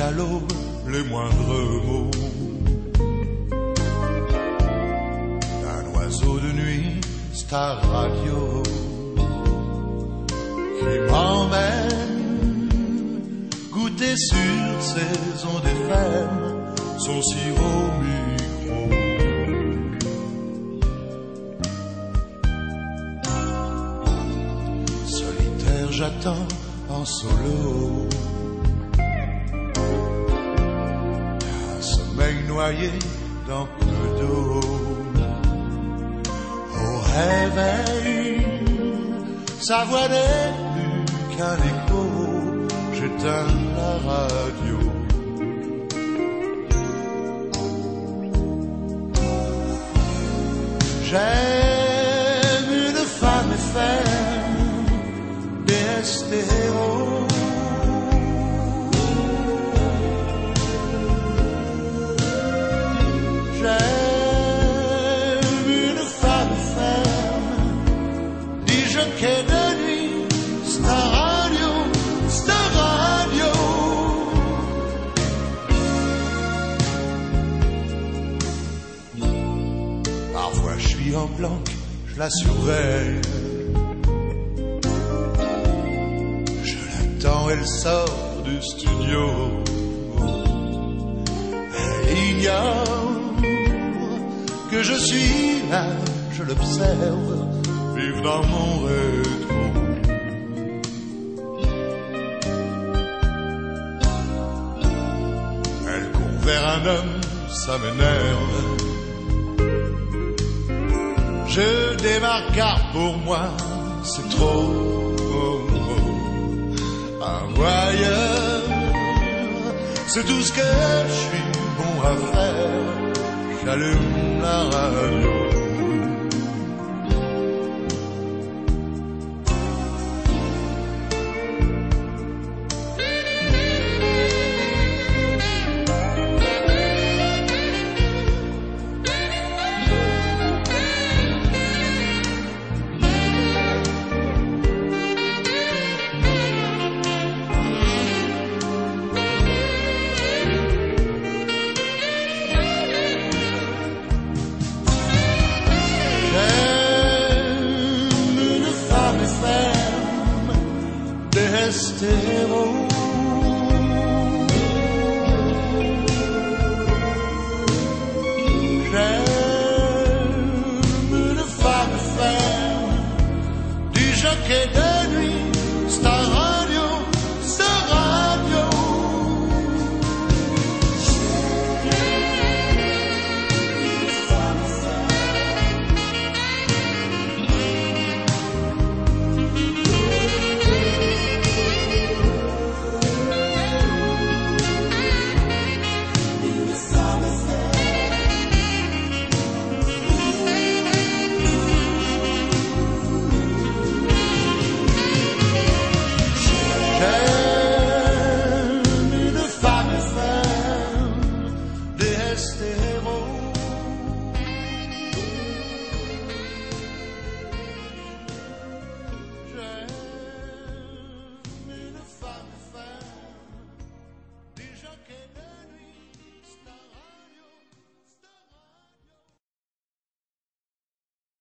jusqu'à l'aube les moindres mots d'un oiseau de nuit, Star Radio, qui m'emmène goûter sur ses ondes FM son sirop micro. Solitaire, j'attends en solo un sommeil noyé dans peu d'eau. Au réveil, sa voix n'est plus qu'un écho. J'éteins la radio. J'aime une femme FM, des stéréos. J'aime une femme FM, dis jockey de nuit, Star Radio, Star Radio. Parfois je suis en planque, je la surveille. Je l'attends, elle sort du studio. Elle ignore que je suis là, je l'observe, vivre dans mon rétro. Elle court vers un homme, ça m'énerve. Je démarre car pour moi c'est trop. Un voyeur, c'est tout ce que je suis bon à faire. J'allume la radio.